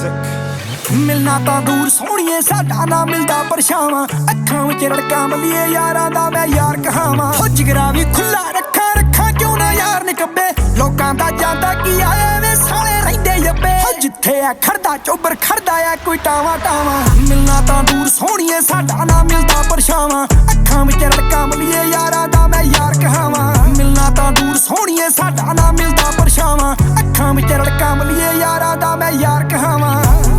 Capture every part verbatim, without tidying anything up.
मिलना तो दूर सोहणीए साडा ना मिलदा परछावां अखां विच रड़कां मलिए यारां दा मैं यार कहावां हो जिगरा भी खुला रखा रखा क्यों ना यार निकब्बे लोकां दा जांदा की आए वे साले रहिंदे यब्बे हो जिथे आ खड़दा चोबर खड़दा आ कोई टावा टावा मिलना तो दूर सोहणीए साडा ना मिलदा परछावां अखां विच रड़कां मलिए यारां दा मैं यार कहावां मिलना तो दूर सोहणीए साडा ना मिलदा परछावां अखां विच रड़कां मलिए यारां दा मैं यार कहावां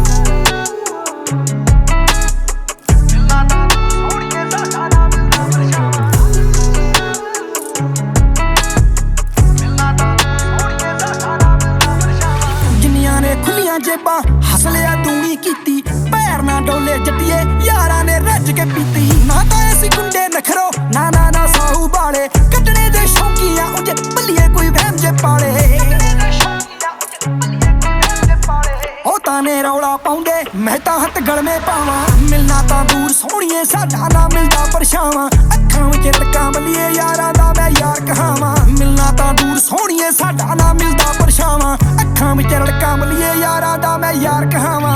जेबा हस लिया दूनी कीती पैर ना डोले जट्टिए यारा ने रज के पीती ना तो ऐसी गुंडे नखरो ना ना ना साहू बाले कटने दे शौकिया उजे बलिए कोई वहम जे पाले ओ ताने रौला पाउंदे मैं तां हथ गल में पावां मिलना तां दूर सोहणीए साडा ना मिलदा परछावां अखां विच रड़कां बलिए यारां दा मैं यार कहावां मिलना तां दूर सोहणीए साडा ना मिलदा परछावां अखां विच रड़कां बलिए यारां दा मैं यार कहावां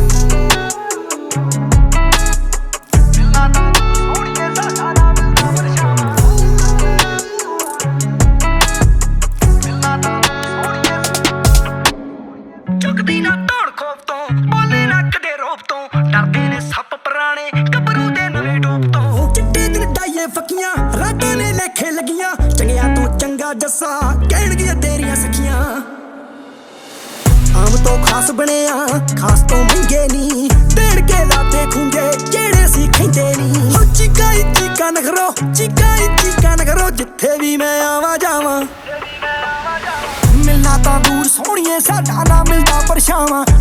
चुकदी ना तोड़ खोप तो बोले ना कदे रोप तो डरदे ने सप पुराने गबरू दे नवे डोप तो चिट्टे दिन डाइए फकियां रातां ने लेखे लगियां चंगिया तो चंगा जस्सा कहणगियां तेरियां सखियां आम तो खास बनिया खास तो महंगे नी देड़ के लाते खूंगे जेड़े सी खैंदे नी हो चीका चीका नखरो चीका चीका नखरो जिथे भी मैं आवां जावां मिलना तो दूर सोहणीए साडा ना मिलदा परछावां